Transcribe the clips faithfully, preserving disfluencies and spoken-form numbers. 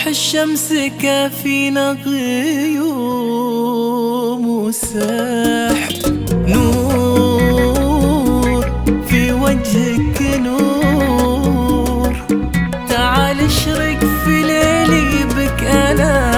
الشمس كافينا غيوم وسحب، نور في وجهك نور، تعال اشرق في ليلي بك أنا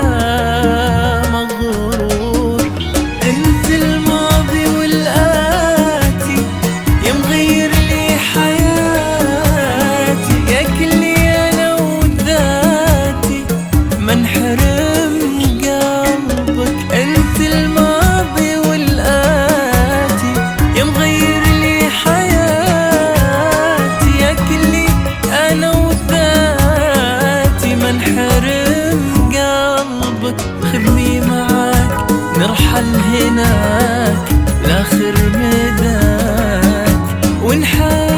مغرور. انت الماضي والآتي يا مغير لي حياتي، يا كلي أنا وذاتي ما انحرم قلبك. انت الماضي والآتي يا مغير لي حياتي، يا كلي أنا وذاتي ما انحرم قلبك. خذني معاك نرحل هناك لاخر مداك ونحاك.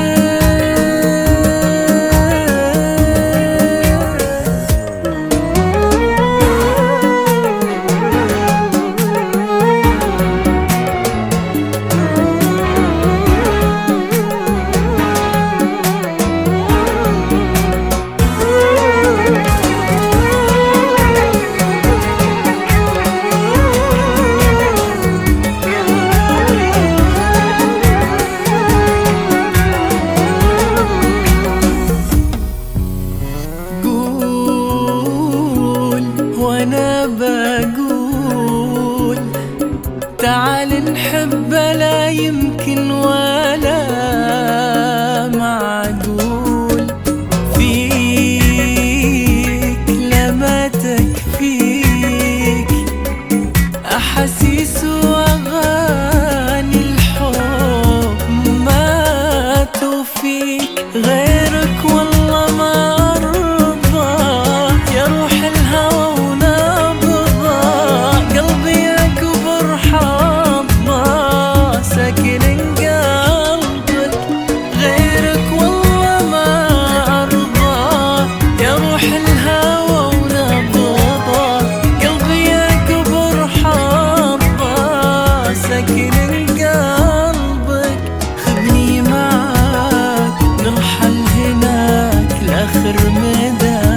وانا بقول تعال نحب لا يمكن ولا معقول، فيك لما تكفيك احاسيس واغاني الحب ما توفيك. غيرك والله ما ارضى يا روح الهوى آخر مدى.